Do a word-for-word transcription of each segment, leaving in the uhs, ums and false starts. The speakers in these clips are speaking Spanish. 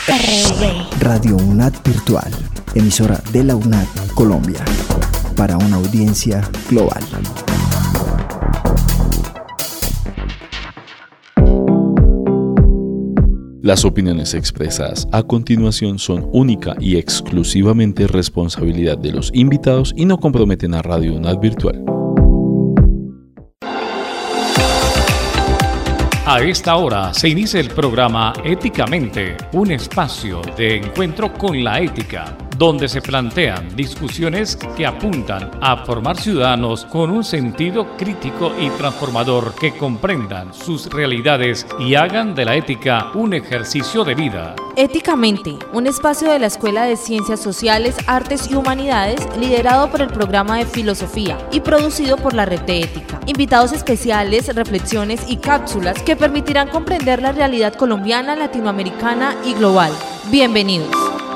R V. Radio UNAD Virtual, emisora de la UNAD Colombia, para una audiencia global. Las opiniones expresadas a continuación son única y exclusivamente responsabilidad de los invitados y no comprometen a Radio UNAD Virtual. A esta hora se inicia el programa Éticamente, un espacio de encuentro con la ética, donde se plantean discusiones que apuntan a formar ciudadanos con un sentido crítico y transformador que comprendan sus realidades y hagan de la ética un ejercicio de vida. Éticamente, un espacio de la Escuela de Ciencias Sociales, Artes y Humanidades, liderado por el programa de Filosofía y producido por la Red de Ética. Invitados especiales, reflexiones y cápsulas que permitirán comprender la realidad colombiana, latinoamericana y global. Bienvenidos.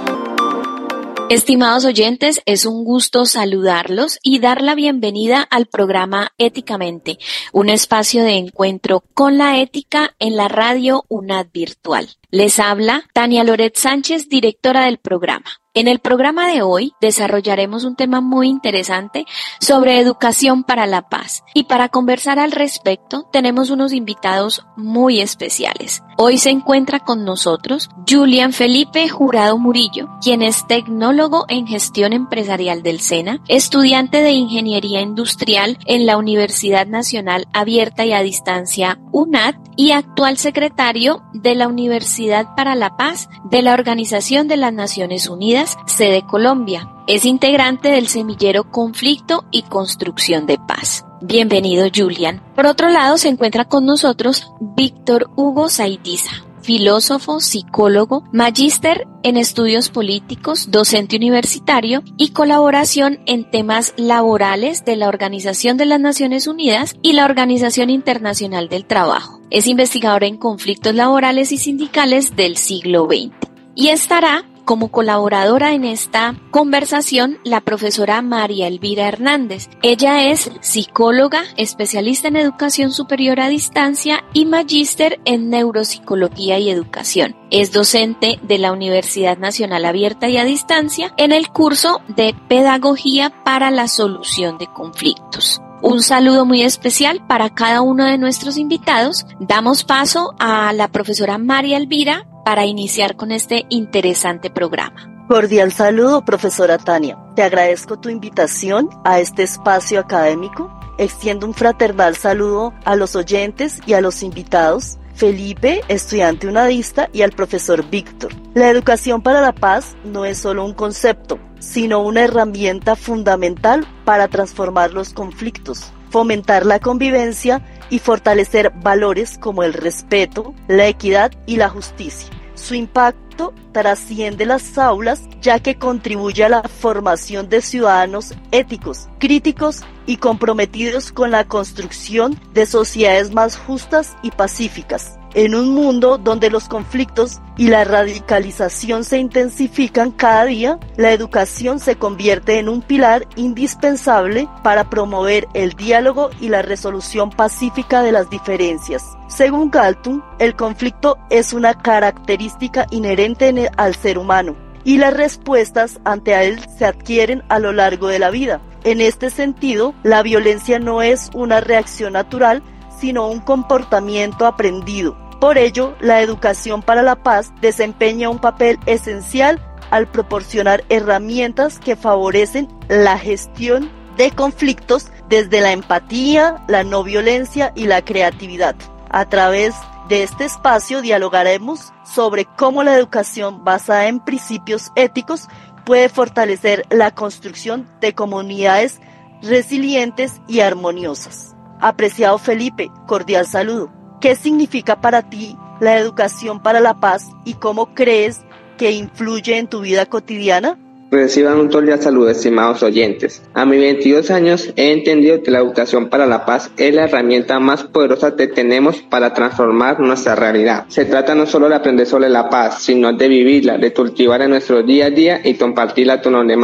Estimados oyentes, es un gusto saludarlos y dar la bienvenida al programa Éticamente, un espacio de encuentro con la ética en la radio UNAD Virtual. Les habla Tania Loret Sánchez, directora del programa. En el programa de hoy desarrollaremos un tema muy interesante sobre educación para la paz y para conversar al respecto tenemos unos invitados muy especiales. Hoy se encuentra con nosotros Julián Felipe Jurado Murillo, quien es tecnólogo en gestión empresarial del SENA, estudiante de ingeniería industrial en la Universidad Nacional Abierta y a Distancia UNAD y actual secretario de la Universidad para la Paz de la Organización de las Naciones Unidas, sede Colombia. Es integrante del semillero Conflicto y Construcción de Paz. Bienvenido, Julián. Por otro lado, se encuentra con nosotros Víctor Hugo Zaidiza, filósofo, psicólogo, magíster en estudios políticos, docente universitario y colaboración en temas laborales de la Organización de las Naciones Unidas y la Organización Internacional del Trabajo. Es investigador en conflictos laborales y sindicales del siglo veinte. Y estará como colaboradora en esta conversación la profesora María Elvira Hernández. Ella es psicóloga, especialista en educación superior a distancia y magíster en neuropsicología y educación. Es docente de la Universidad Nacional Abierta y a Distancia en el curso de Pedagogía para la Solución de Conflictos. Un saludo muy especial para cada uno de nuestros invitados. Damos paso a la profesora María Elvira para iniciar con este interesante programa. Cordial saludo, profesora Tania. Te agradezco tu invitación a este espacio académico. Extiendo un fraternal saludo a los oyentes y a los invitados, Felipe, estudiante unadista, y al profesor Víctor. La educación para la paz no es solo un concepto, sino una herramienta fundamental para transformar los conflictos, fomentar la convivencia y fortalecer valores como el respeto, la equidad y la justicia. Su impacto trasciende las aulas, ya que contribuye a la formación de ciudadanos éticos, críticos y comprometidos con la construcción de sociedades más justas y pacíficas. En un mundo donde los conflictos y la radicalización se intensifican cada día, la educación se convierte en un pilar indispensable para promover el diálogo y la resolución pacífica de las diferencias. Según Galtung, el conflicto es una característica inherente en el, al ser humano y las respuestas ante él se adquieren a lo largo de la vida. En este sentido, la violencia no es una reacción natural, sino un comportamiento aprendido. Por ello, la educación para la paz desempeña un papel esencial al proporcionar herramientas que favorecen la gestión de conflictos desde la empatía, la no violencia y la creatividad. A través de este espacio dialogaremos sobre cómo la educación basada en principios éticos puede fortalecer la construcción de comunidades resilientes y armoniosas. Apreciado Felipe, cordial saludo. ¿Qué significa para ti la educación para la paz y cómo crees que influye en tu vida cotidiana? Reciban un cordial saludo, estimados oyentes. A mis veintidós años he entendido que la educación para la paz es la herramienta más poderosa que tenemos para transformar nuestra realidad. Se trata no solo de aprender sobre la paz, sino de vivirla, de cultivarla en nuestro día a día y compartirla con los demás.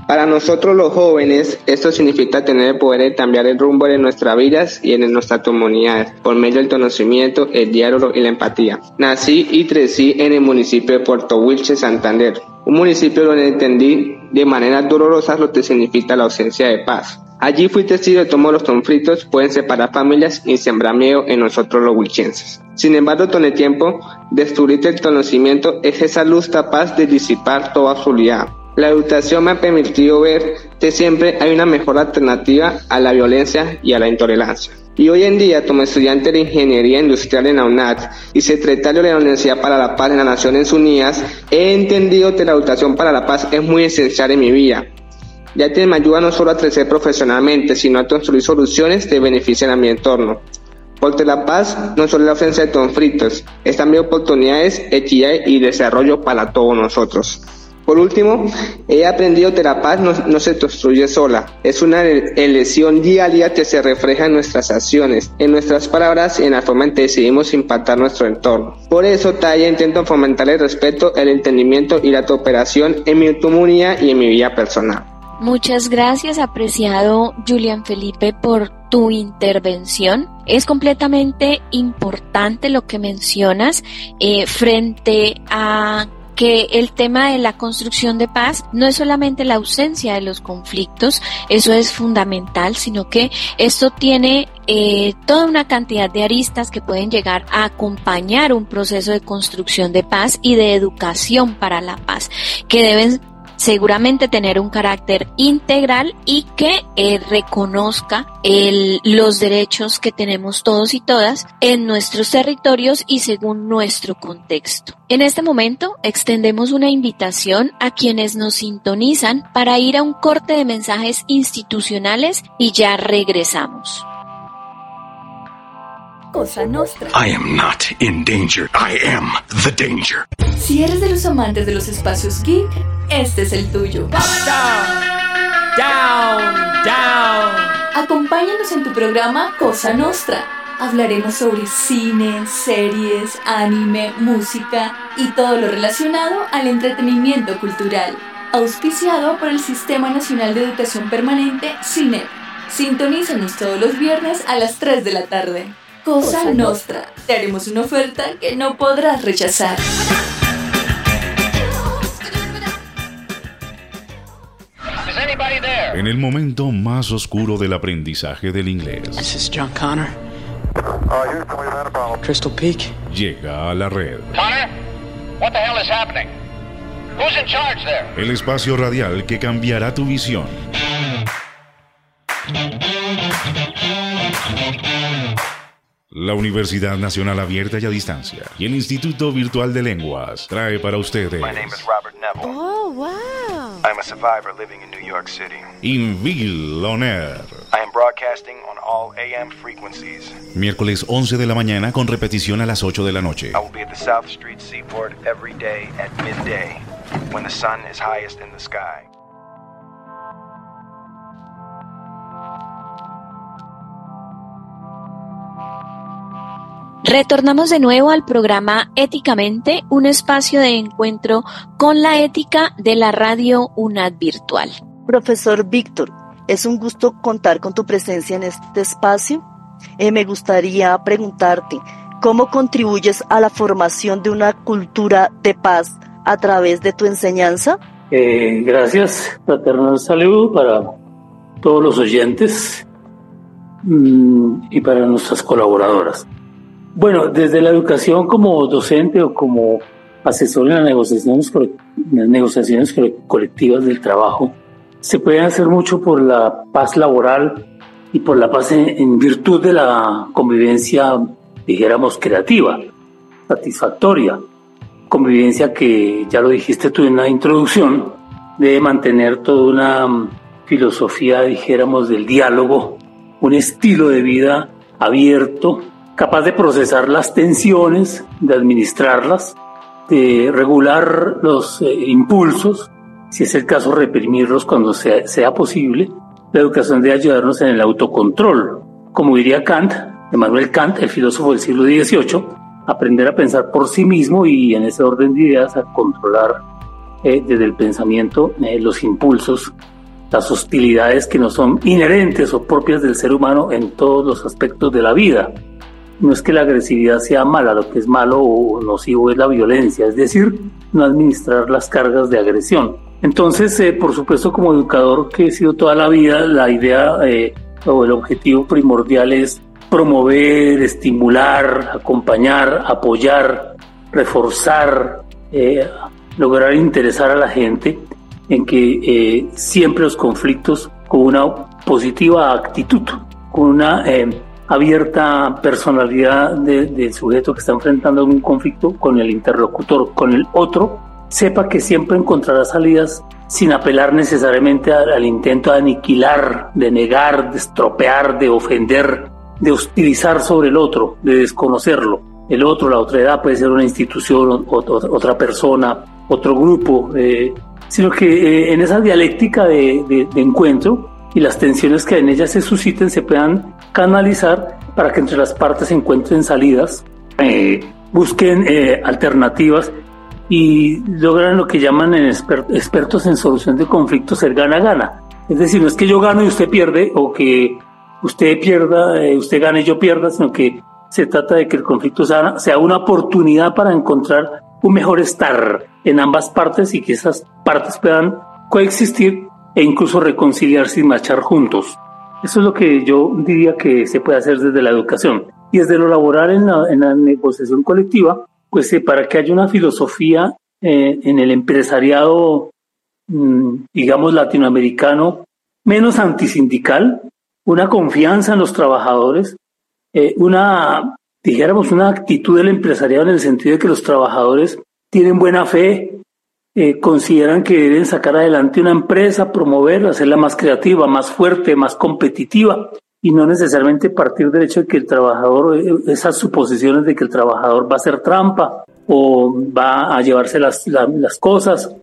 Para nosotros los jóvenes, esto significa tener el poder de cambiar el rumbo de nuestras vidas y en nuestras comunidades, por medio del conocimiento, el diálogo y la empatía. Nací y crecí en el municipio de Puerto Wilches, Santander, un municipio donde entendí de manera dolorosa lo que significa la ausencia de paz. Allí fui testigo de cómo los conflictos pueden separar familias y sembrar miedo en nosotros los wilchenses. Sin embargo, con el tiempo, descubrí que el conocimiento es esa luz capaz de disipar toda oscuridad. La educación me ha permitido ver que siempre hay una mejor alternativa a la violencia y a la intolerancia. Y hoy en día, como estudiante de Ingeniería Industrial en la UNAD y secretario de la Universidad para la Paz en las Naciones Unidas, he entendido que la educación para la paz es muy esencial en mi vida, ya que me ayuda no solo a crecer profesionalmente, sino a construir soluciones que beneficien a mi entorno. Porque la paz no solo es la ausencia de conflictos, es también oportunidades, equidad y desarrollo para todos nosotros. Por último, he aprendido que la paz no, no se construye sola, es una elección diaria que se refleja en nuestras acciones, en nuestras palabras y en la forma en que decidimos impactar nuestro entorno. Por eso, Talla intento fomentar el respeto, el entendimiento y la cooperación en mi comunidad y en mi vida personal. Muchas gracias, apreciado Julián Felipe, por tu intervención. Es completamente importante lo que mencionas eh, frente a que el tema de la construcción de paz no es solamente la ausencia de los conflictos, eso es fundamental, sino que esto tiene eh, toda una cantidad de aristas que pueden llegar a acompañar un proceso de construcción de paz y de educación para la paz, que deben seguramente tener un carácter integral y que eh, reconozca el, los derechos que tenemos todos y todas en nuestros territorios y según nuestro contexto. En este momento extendemos una invitación a quienes nos sintonizan para ir a un corte de mensajes institucionales y ya regresamos. Cosa Nostra. I am not in danger. I am the danger. Si eres de los amantes de los espacios geek, este es el tuyo. Down, down, down. Acompáñanos en tu programa Cosa Nostra. Hablaremos sobre cine, series, anime, música y todo lo relacionado al entretenimiento cultural. Auspiciado por el Sistema Nacional de Educación Permanente, SINEP. Sintonízanos todos los viernes a las tres de la tarde. Cosa Nostra. Te haremos una oferta que no podrás rechazar. En el momento más oscuro del aprendizaje del inglés. This is John Connor. Crystal Peak. Llega a la red. Connor, what the hell is happening? Who's in charge there? El espacio radial que cambiará tu visión. La Universidad Nacional Abierta y a Distancia y el Instituto Virtual de Lenguas trae para ustedes. My name is Robert Neville. Oh, wow. I'm a survivor living in New York City. Inville On Air. I am broadcasting on all A M frequencies. Miércoles once de la mañana con repetición a las ocho de la noche. I will be at the South Street Seaport every day at midday when the sun is highest in the sky. Retornamos de nuevo al programa Éticamente, un espacio de encuentro con la ética de la radio UNAD Virtual. Profesor Víctor, es un gusto contar con tu presencia en este espacio. Eh, me gustaría preguntarte, ¿cómo contribuyes a la formación de una cultura de paz a través de tu enseñanza? Eh, gracias, fraternal saludo para todos los oyentes mmm, y para nuestras colaboradoras. Bueno, desde la educación como docente o como asesor en las negociaciones, las negociaciones colectivas del trabajo, se puede hacer mucho por la paz laboral y por la paz en, en virtud de la convivencia, dijéramos, creativa, satisfactoria. Convivencia que, ya lo dijiste tú en la introducción, debe mantener toda una filosofía, dijéramos, del diálogo, un estilo de vida abierto, capaz de procesar las tensiones, de administrarlas, de regular los eh, impulsos, si es el caso reprimirlos cuando sea, sea posible. La educación debe ayudarnos en el autocontrol, como diría Kant, Emmanuel Kant, el filósofo del siglo dieciocho, aprender a pensar por sí mismo y en ese orden de ideas a controlar eh, desde el pensamiento eh, los impulsos las hostilidades que no son inherentes o propias del ser humano en todos los aspectos de la vida. No es que la agresividad sea mala, lo que es malo o nocivo es la violencia, es decir, no administrar las cargas de agresión. Entonces, eh, por supuesto, como educador que he sido toda la vida, la idea eh, o el objetivo primordial es promover, estimular, acompañar, apoyar, reforzar, eh, lograr interesar a la gente en que eh, siempre los conflictos con una positiva actitud, con una eh, abierta personalidad del de sujeto que está enfrentando un conflicto con el interlocutor, con el otro, sepa que siempre encontrará salidas sin apelar necesariamente al, al intento de aniquilar, de negar, de estropear, de ofender, de hostilizar sobre el otro, de desconocerlo. El otro, la otra edad, puede ser una institución, o, o, otra persona, otro grupo, eh, sino que eh, en esa dialéctica de, de, de encuentro y las tensiones que en ella se susciten se puedan canalizar para que entre las partes se encuentren salidas, eh, busquen eh, alternativas y logran lo que llaman en exper- expertos en solución de conflictos el gana-gana. Es decir, no es que yo gano y usted pierde, o que usted pierda, eh, usted gane y yo pierda, sino que se trata de que el conflicto sea, sea una oportunidad para encontrar un mejor estar en ambas partes y que esas partes puedan coexistir e incluso reconciliarse y marchar juntos. Eso es lo que yo diría que se puede hacer desde la educación. Y desde lo laboral en la, en la negociación colectiva, pues eh, para que haya una filosofía eh, en el empresariado, mmm, digamos, latinoamericano, menos antisindical, una confianza en los trabajadores, eh, una, dijéramos, una actitud del empresariado en el sentido de que los trabajadores tienen buena fe, eh, consideran que deben sacar adelante una empresa, promoverla, hacerla más creativa, más fuerte, más competitiva, y no necesariamente partir del hecho de que el trabajador, esas suposiciones de que el trabajador va a hacer trampa o va a llevarse las, la, las cosas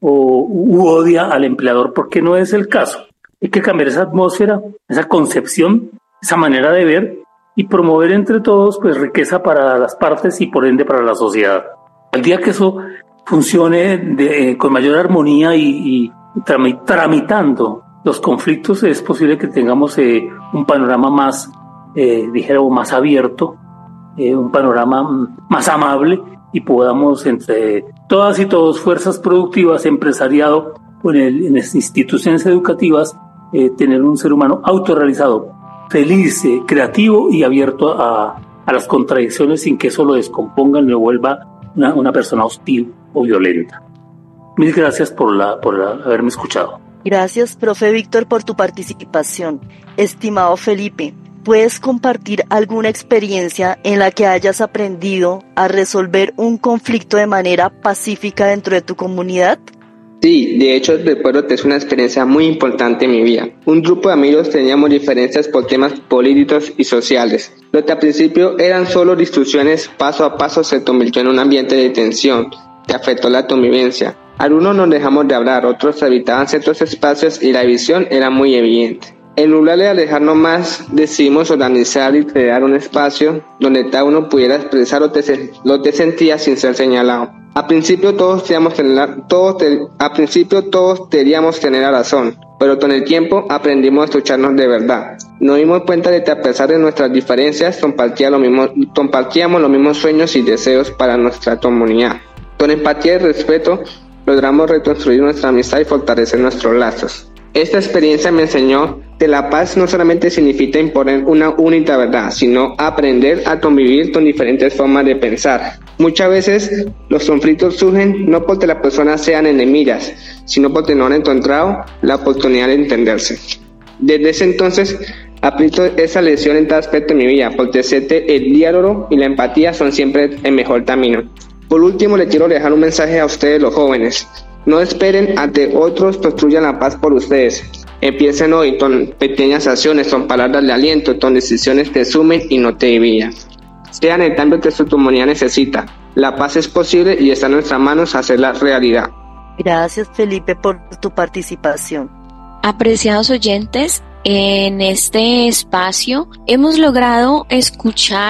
o u odia al empleador, porque no es el caso. Hay que cambiar esa atmósfera, esa concepción, esa manera de ver y promover entre todos pues riqueza para las partes y por ende para la sociedad. El día que eso funcione de, eh, con mayor armonía y, y tram- tramitando los conflictos, es posible que tengamos eh, un panorama más, eh, dijéramos, más abierto, eh, un panorama más amable y podamos entre todas y todos, fuerzas productivas, empresariado, o en, el, en las instituciones educativas, eh, tener un ser humano autorrealizado, feliz, eh, creativo y abierto a, a las contradicciones sin que eso lo descomponga ni lo vuelva una, una persona hostil o violenta. Mil gracias por, la, por la, haberme escuchado. Gracias, profe Víctor, por tu participación. Estimado Felipe, ¿puedes compartir alguna experiencia en la que hayas aprendido a resolver un conflicto de manera pacífica dentro de tu comunidad? Sí, de hecho recuerdo que es una experiencia muy importante en mi vida. Un grupo de amigos teníamos diferencias por temas políticos y sociales. Lo que al principio eran solo discusiones, paso a paso se convirtió en un ambiente de tensión que afectó la convivencia. Algunos nos dejamos de hablar, otros habitaban ciertos espacios y la división era muy evidente. En lugar de alejarnos más, decidimos organizar y crear un espacio donde cada uno pudiera expresar lo que, se, lo que sentía sin ser señalado. Al principio todos teníamos tener, todos te, al principio todos queríamos tener la razón, pero con el tiempo aprendimos a escucharnos de verdad. Nos dimos cuenta de que a pesar de nuestras diferencias compartíamos los mismos, compartíamos los mismos sueños y deseos para nuestra comunidad. Con empatía y respeto logramos reconstruir nuestra amistad y fortalecer nuestros lazos. Esta experiencia me enseñó que la paz no solamente significa imponer una única verdad, sino aprender a convivir con diferentes formas de pensar. Muchas veces los conflictos surgen no porque las personas sean enemigas, sino porque no han encontrado la oportunidad de entenderse. Desde ese entonces aplico esa lección en cada aspecto de mi vida, porque sé que el diálogo y la empatía son siempre el mejor camino. Por último, le quiero dejar un mensaje a ustedes, los jóvenes. No esperen a que otros construyan la paz por ustedes. Empiecen hoy con pequeñas acciones, con palabras de aliento, con decisiones que sumen y no te dividan. Sean el cambio que su comunidad necesita. La paz es posible y está en nuestras manos hacerla realidad. Gracias, Felipe, por tu participación. Apreciados oyentes, en este espacio hemos logrado escuchar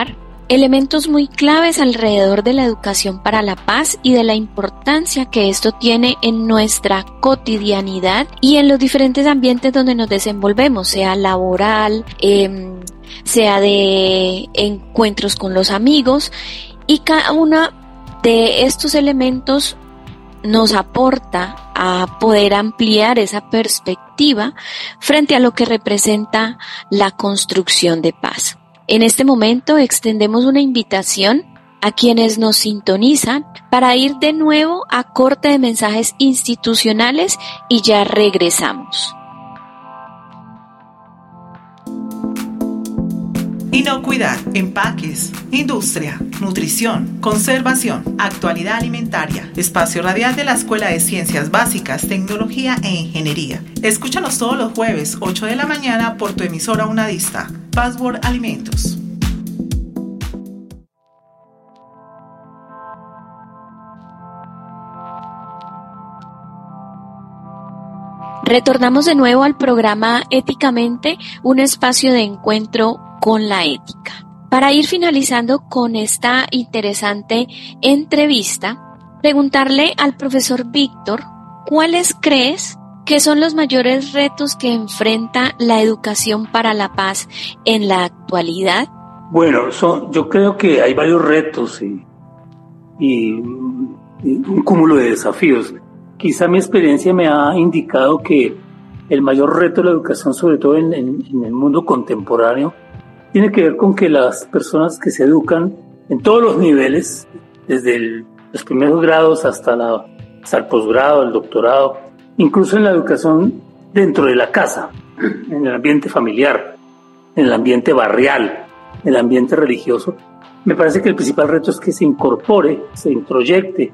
elementos muy claves alrededor de la educación para la paz y de la importancia que esto tiene en nuestra cotidianidad y en los diferentes ambientes donde nos desenvolvemos, sea laboral, eh, sea de encuentros con los amigos, y cada uno de estos elementos nos aporta a poder ampliar esa perspectiva frente a lo que representa la construcción de paz. En este momento extendemos una invitación a quienes nos sintonizan para ir de nuevo a corte de mensajes institucionales y ya regresamos. Inocuidad, empaques, industria, nutrición, conservación, actualidad alimentaria. Espacio radial de la Escuela de Ciencias Básicas, Tecnología e Ingeniería. Escúchanos todos los jueves, ocho de la mañana, por tu emisora unadista. Password Alimentos. Retornamos de nuevo al programa Éticamente, un espacio de encuentro con la ética. Para ir finalizando con esta interesante entrevista, preguntarle al profesor Víctor, ¿cuáles crees que son los mayores retos que enfrenta la educación para la paz en la actualidad? Bueno, son, yo creo que hay varios retos y, y, y un cúmulo de desafíos. Quizá mi experiencia me ha indicado que el mayor reto de la educación, sobre todo en, en, en el mundo contemporáneo, tiene que ver con que las personas que se educan en todos los niveles, desde el, los primeros grados hasta, la, hasta el posgrado, el doctorado, incluso en la educación dentro de la casa, en el ambiente familiar, en el ambiente barrial, en el ambiente religioso, me parece que el principal reto es que se incorpore, se introyecte,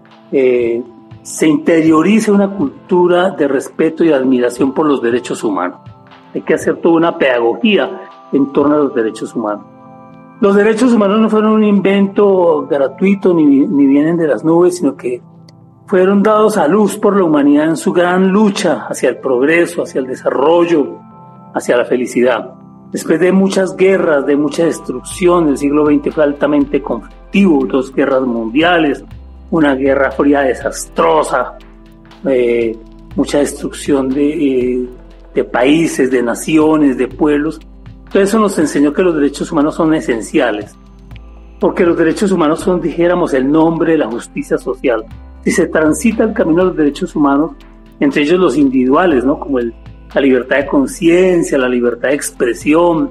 eh, se interiorice una cultura de respeto y admiración por los derechos humanos. Hay que hacer toda una pedagogía en torno a los derechos humanos. Los derechos humanos no fueron un invento gratuito ni, ni vienen de las nubes, sino que fueron dados a luz por la humanidad en su gran lucha hacia el progreso, hacia el desarrollo, hacia la felicidad. Después de muchas guerras, de mucha destrucción, el siglo veinte fue altamente conflictivo, dos guerras mundiales, una guerra fría desastrosa, eh, mucha destrucción de, eh, de países, de naciones, de pueblos. Todo eso nos enseñó que los derechos humanos son esenciales, porque los derechos humanos son, dijéramos, el nombre de la justicia social. Si se transita el camino de los derechos humanos, entre ellos los individuales, ¿no? Como el, la libertad de conciencia, la libertad de expresión,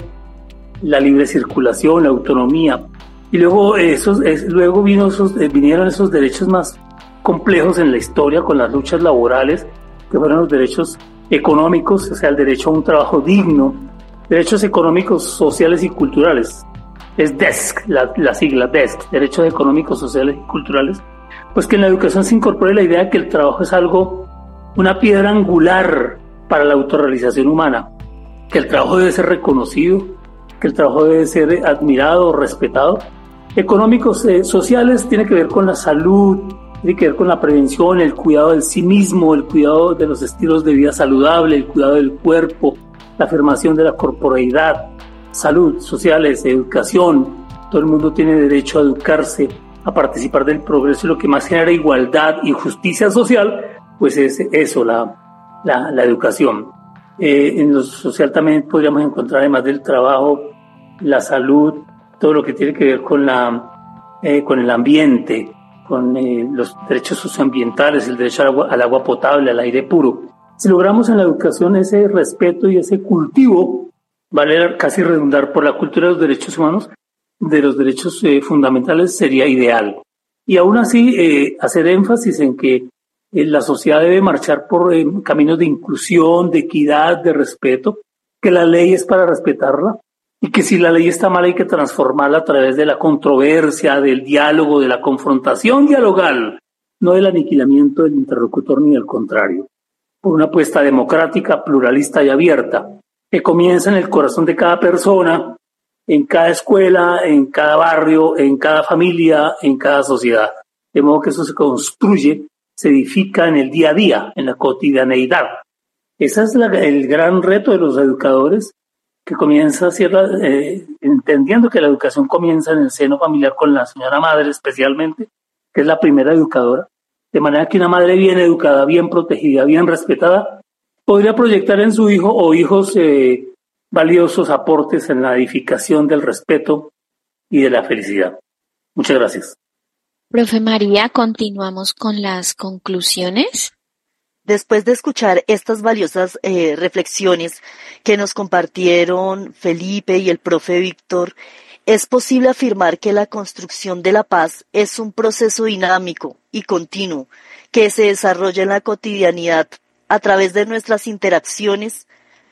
la libre circulación, la autonomía, y luego esos, es, luego vino esos, eh, vinieron esos derechos más complejos en la historia con las luchas laborales, que fueron los derechos económicos, o sea, el derecho a un trabajo digno, derechos económicos, sociales y culturales. Es D E S C, la, la sigla D E S C, derechos económicos, sociales y culturales. Pues que en la educación se incorpore la idea de que el trabajo es algo, una piedra angular para la autorrealización humana, que el trabajo debe ser reconocido, que el trabajo debe ser admirado, respetado. Económicos, eh, sociales, tiene que ver con la salud, tiene que ver con la prevención, el cuidado del sí mismo, el cuidado de los estilos de vida saludable, el cuidado del cuerpo, la afirmación de la corporeidad, salud, sociales, educación. Todo el mundo tiene derecho a educarse, a participar del progreso, y lo que más genera igualdad y justicia social, pues es eso, la, la, la educación. Eh, en lo social también podríamos encontrar, además del trabajo, la salud, todo lo que tiene que ver con, la, eh, con el ambiente, con eh, los derechos socioambientales, el derecho al agua, al agua potable, al aire puro. Si logramos en la educación ese respeto y ese cultivo, vale casi redundar por la cultura de los derechos humanos, de los derechos eh, fundamentales, sería ideal. Y aún así, eh, hacer énfasis en que eh, la sociedad debe marchar por eh, caminos de inclusión, de equidad, de respeto, que la ley es para respetarla, y que si la ley está mal hay que transformarla a través de la controversia, del diálogo, de la confrontación dialogal, no del aniquilamiento del interlocutor ni del contrario, por una apuesta democrática, pluralista y abierta, que comienza en el corazón de cada persona, en cada escuela, en cada barrio, en cada familia, en cada sociedad. De modo que eso se construye, se edifica en el día a día, en la cotidianeidad. Ese es la, el gran reto de los educadores, que comienza, cierra, eh, entendiendo que la educación comienza en el seno familiar con la señora madre especialmente, que es la primera educadora, de manera que una madre bien educada, bien protegida, bien respetada, podría proyectar en su hijo o hijos eh, valiosos aportes en la edificación del respeto y de la felicidad. Muchas gracias. Profe María, continuamos con las conclusiones. Después de escuchar estas valiosas eh, reflexiones que nos compartieron Felipe y el profe Víctor, es posible afirmar que la construcción de la paz es un proceso dinámico y continuo que se desarrolla en la cotidianidad a través de nuestras interacciones,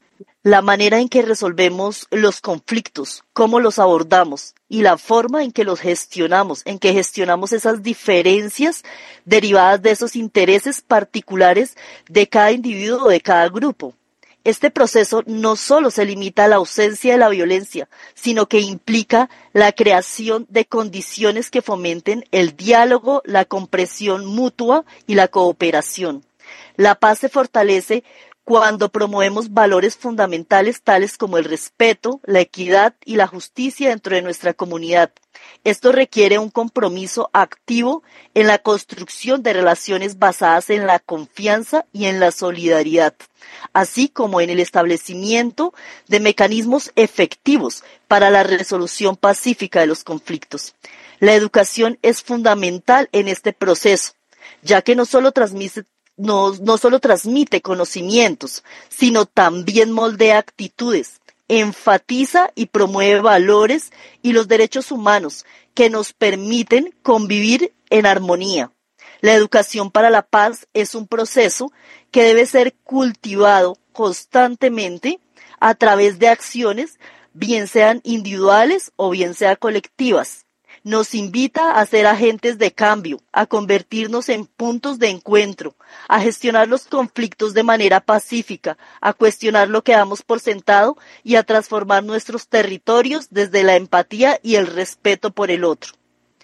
la manera en que resolvemos los conflictos, cómo los abordamos y la forma en que los gestionamos, en que gestionamos esas diferencias derivadas de esos intereses particulares de cada individuo o de cada grupo. Este proceso no solo se limita a la ausencia de la violencia, sino que implica la creación de condiciones que fomenten el diálogo, la comprensión mutua y la cooperación. La paz se fortalece cuando promovemos valores fundamentales tales como el respeto, la equidad y la justicia dentro de nuestra comunidad. Esto requiere un compromiso activo en la construcción de relaciones basadas en la confianza y en la solidaridad, así como en el establecimiento de mecanismos efectivos para la resolución pacífica de los conflictos. La educación es fundamental en este proceso, ya que no solo transmite No, no solo transmite conocimientos, sino también moldea actitudes, enfatiza y promueve valores y los derechos humanos que nos permiten convivir en armonía. La educación para la paz es un proceso que debe ser cultivado constantemente a través de acciones, bien sean individuales o bien sean colectivas. Nos invita a ser agentes de cambio, a convertirnos en puntos de encuentro, a gestionar los conflictos de manera pacífica, a cuestionar lo que damos por sentado y a transformar nuestros territorios desde la empatía y el respeto por el otro.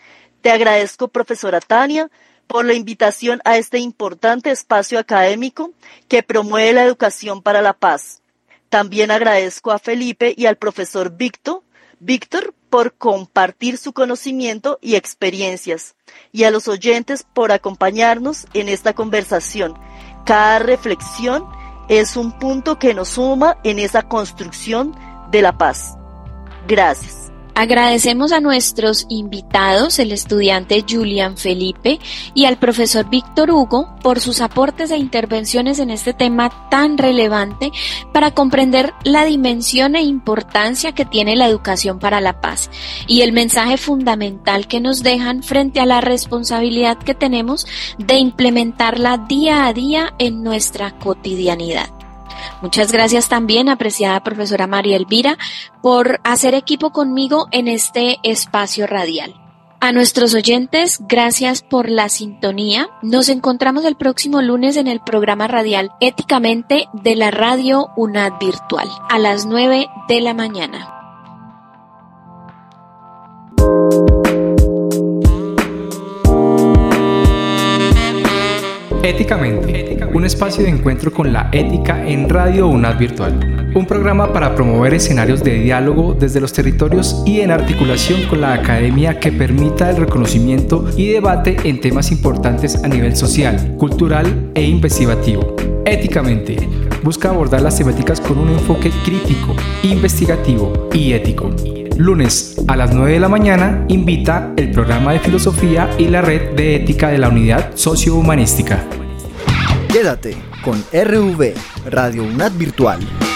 Te agradezco, profesora Tania, por la invitación a este importante espacio académico que promueve la educación para la paz. También agradezco a Felipe y al profesor Víctor, Víctor por compartir su conocimiento y experiencias, y a los oyentes por acompañarnos en esta conversación. Cada reflexión es un punto que nos suma en esa construcción de la paz. Gracias. Agradecemos a nuestros invitados, el estudiante Julián Felipe y al profesor Víctor Hugo, por sus aportes e intervenciones en este tema tan relevante para comprender la dimensión e importancia que tiene la educación para la paz y el mensaje fundamental que nos dejan frente a la responsabilidad que tenemos de implementarla día a día en nuestra cotidianidad. Muchas gracias también, apreciada profesora María Elvira, por hacer equipo conmigo en este espacio radial. A nuestros oyentes, gracias por la sintonía. Nos encontramos el próximo lunes en el programa radial Éticamente de la Radio UNAD Virtual, a las nueve de la mañana. Éticamente, un espacio de encuentro con la ética en Radio UNAD Virtual, un programa para promover escenarios de diálogo desde los territorios y en articulación con la academia que permita el reconocimiento y debate en temas importantes a nivel social, cultural e investigativo. Éticamente, busca abordar las temáticas con un enfoque crítico, investigativo y ético. Lunes a las nueve de la mañana invita el programa de filosofía y la red de ética de la unidad sociohumanística. Quédate con R V, Radio UNAD Virtual.